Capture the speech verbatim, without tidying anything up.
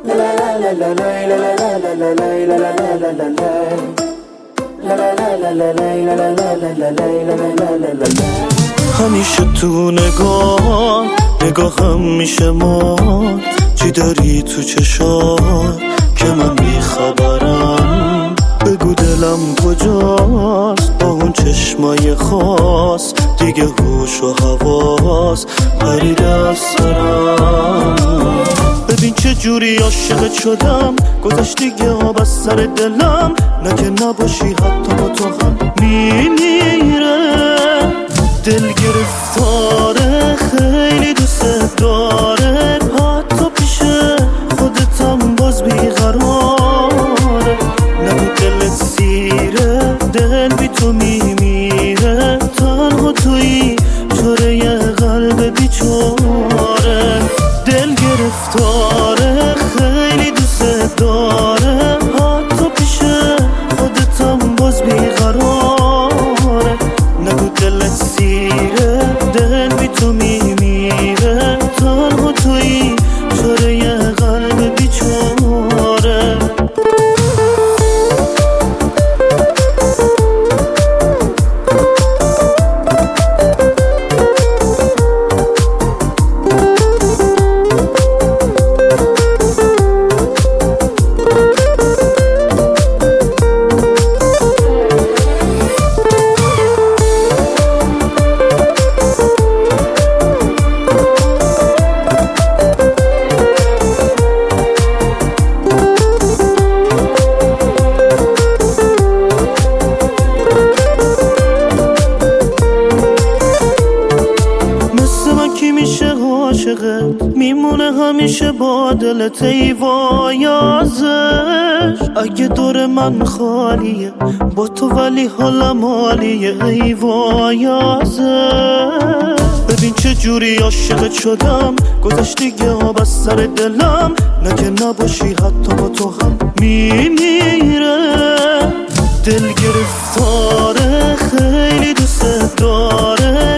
همیشه تو نگاه نگاهم میشه ما چی داری تو چشات که من بیخبرم. بگو دلم کجاست با اون چشمای خاص، دیگه هوش و حواس پریده از سرم. ببین چه جوری عاشقت شدم، گذشت دیگه آب از سر دلم. نه که نباشی حتی با تو هم میمیره. دل گرفتاره خیلی دوست داره، حتی پیش خودتم باز بیقراره. نگو دلت سیره، دل بی تو میمیره. تنها تویی چاره یه قلب بیچاره. دل گرفتاره خیلی دوست داره، حتی پیش خودتم باز بیقراره. نگو دلت سیره، دل بی تو میمیره. تنها تویی چاره یه قلب بیچاره. میمونه همیشه با دلت ای وای ازش. اگه دور من خالیه با تو ولی حالم عالیه ای وای ازش. ببین چه جوری عاشقت شدم، گذشت دیگه آب از سر دلم. نه که نباشی حتی با تو هم میمیره. دل گرفتاره خیلی دوست داره،